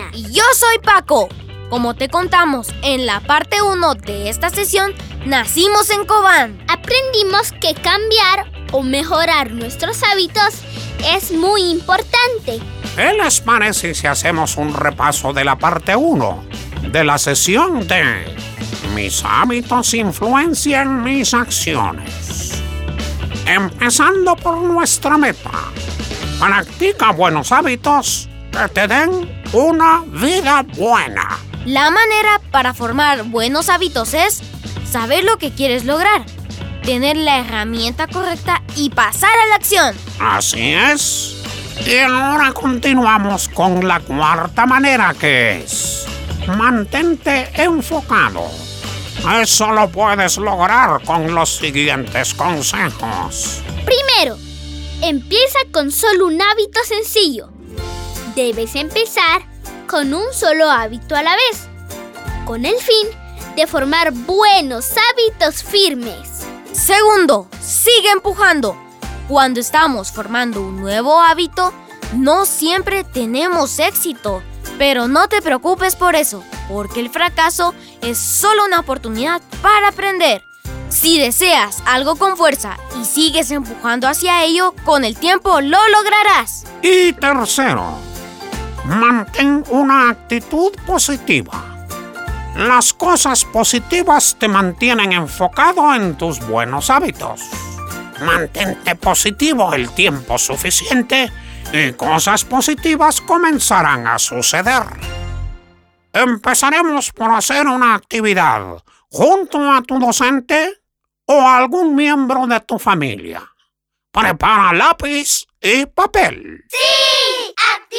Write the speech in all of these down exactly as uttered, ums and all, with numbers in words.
Y yo soy Paco. Como te contamos en la parte uno de esta sesión, nacimos en Cobán. Aprendimos que cambiar o mejorar nuestros hábitos es muy importante. ¿Qué les parece si hacemos un repaso de la parte uno de la sesión de Mis hábitos influencian mis acciones? Empezando por nuestra meta. Practica buenos hábitos que te den una vida buena. La manera para formar buenos hábitos es saber lo que quieres lograr, tener la herramienta correcta y pasar a la acción. Así es. Y ahora continuamos con la cuarta manera, que es mantente enfocado. Eso lo puedes lograr con los siguientes consejos. Primero, empieza con solo un hábito sencillo. Debes empezar con un solo hábito a la vez, con el fin de formar buenos hábitos firmes. Segundo, sigue empujando. Cuando estamos formando un nuevo hábito, no siempre tenemos éxito. Pero no te preocupes por eso, porque el fracaso es solo una oportunidad para aprender. Si deseas algo con fuerza y sigues empujando hacia ello, con el tiempo lo lograrás. Y tercero, mantén una actitud positiva. Las cosas positivas te mantienen enfocado en tus buenos hábitos. Mantente positivo el tiempo suficiente y cosas positivas comenzarán a suceder. Empezaremos por hacer una actividad junto a tu docente o algún miembro de tu familia. Prepara lápiz y papel. ¡Sí!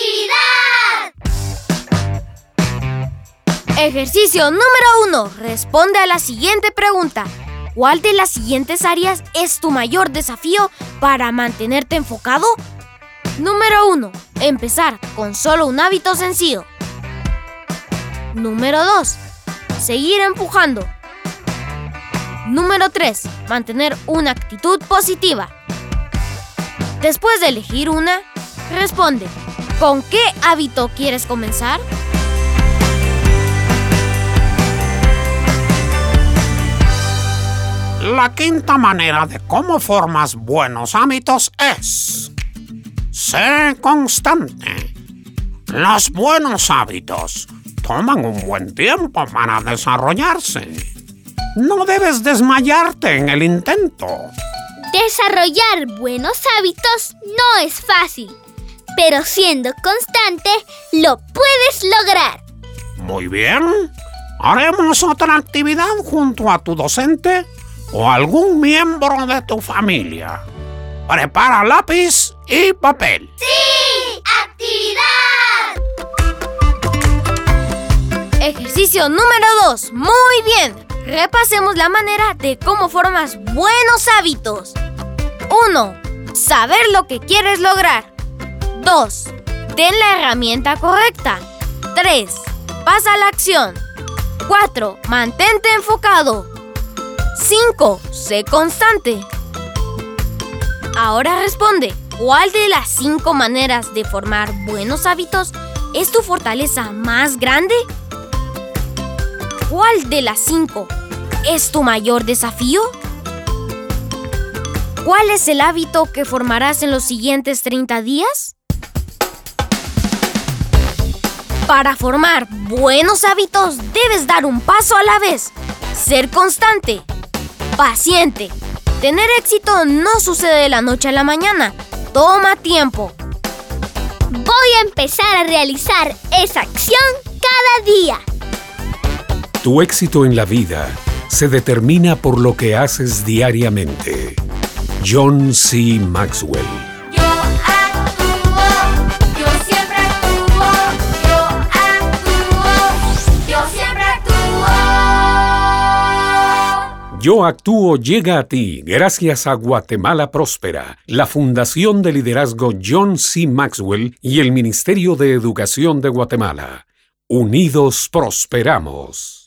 ¡Actividad! Ejercicio número uno. Responde a la siguiente pregunta. ¿Cuál de las siguientes áreas es tu mayor desafío para mantenerte enfocado? Número uno. Empezar con solo un hábito sencillo. Número dos. Seguir empujando. Número tres. Mantener una actitud positiva. Después de elegir una, responde. ¿Con qué hábito quieres comenzar? La quinta manera de cómo formas buenos hábitos es: sé constante. Los buenos hábitos toman un buen tiempo para desarrollarse. No debes desmayarte en el intento. Desarrollar buenos hábitos no es fácil, pero siendo constante lo puedes lograr. Muy bien. Haremos otra actividad junto a tu docente o algún miembro de tu familia. Prepara lápiz y papel. ¡Sí! ¡Actividad! Ejercicio número dos. Muy bien. Repasemos la manera de cómo formas buenos hábitos. uno. Saber lo que quieres lograr. dos. Ten la herramienta correcta. tres. Pasa a la acción. cuatro. Mantente enfocado. cinco. Sé constante. Ahora responde. ¿Cuál de las cinco maneras de formar buenos hábitos es tu fortaleza más grande? ¿Cuál de las cinco es tu mayor desafío? ¿Cuál es el hábito que formarás en los siguientes treinta días? Para formar buenos hábitos debes dar un paso a la vez, ser constante, paciente. Tener éxito no sucede de la noche a la mañana, toma tiempo. Voy a empezar a realizar esa acción cada día. Tu éxito en la vida se determina por lo que haces diariamente. John C. Maxwell. Yo actúo, yo siempre actúo, yo actúo, yo siempre actúo. Yo actúo llega a ti gracias a Guatemala Próspera, la Fundación de Liderazgo John C. Maxwell y el Ministerio de Educación de Guatemala. Unidos prosperamos.